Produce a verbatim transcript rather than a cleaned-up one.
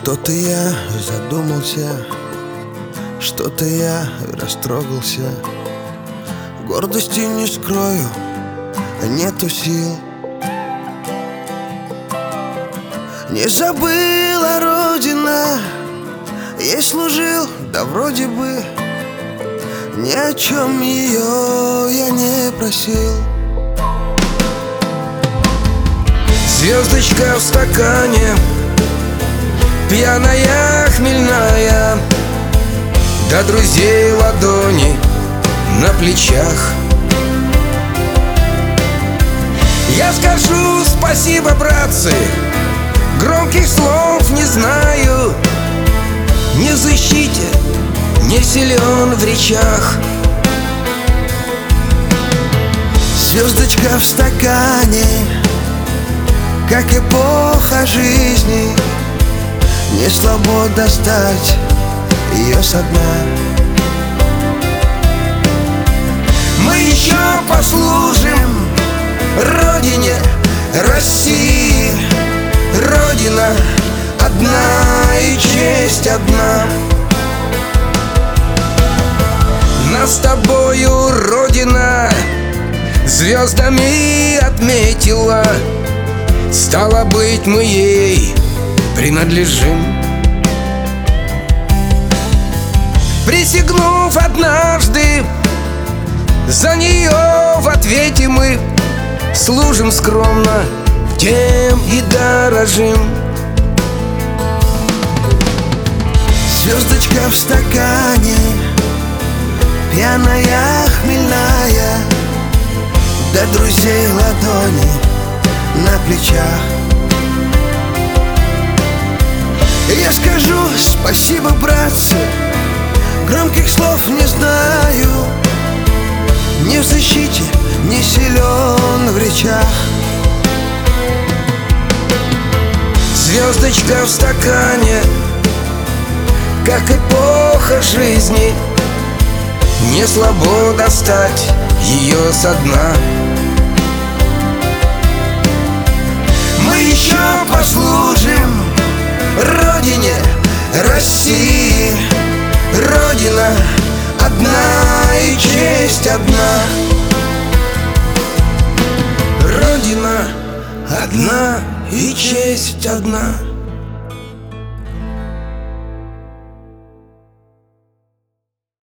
Что-то я задумался, что-то я растрогался. Гордости не скрою, нету сил. Не забыла Родина, ей служил, да вроде бы ни о чем ее я не просил. Звездочка в стакане, пьяная, хмельная, до друзей ладони на плечах. Я скажу спасибо, братцы, громких слов не знаю, не в защите, не силен в речах. Звездочка в стакане, как эпоха жизни, не слабо достать ее со дна. Мы еще послужим Родине, России. Родина одна и честь одна. Нас с тобою Родина звездами отметила. Стало быть, мы ей принадлежим. Присягнув однажды, за нее в ответе мы служим скромно, тем и дорожим. Звездочка в стакане, пьяная, хмельная, до друзей ладони на плечах. Я скажу спасибо, братцы, громких слов не знаю, ни в защите, не силен в речах. Звездочка в стакане, как эпоха жизни, не слабо достать ее со дна. Мы еще послужим Родине, России. Родина одна и честь одна. Родина одна и честь одна.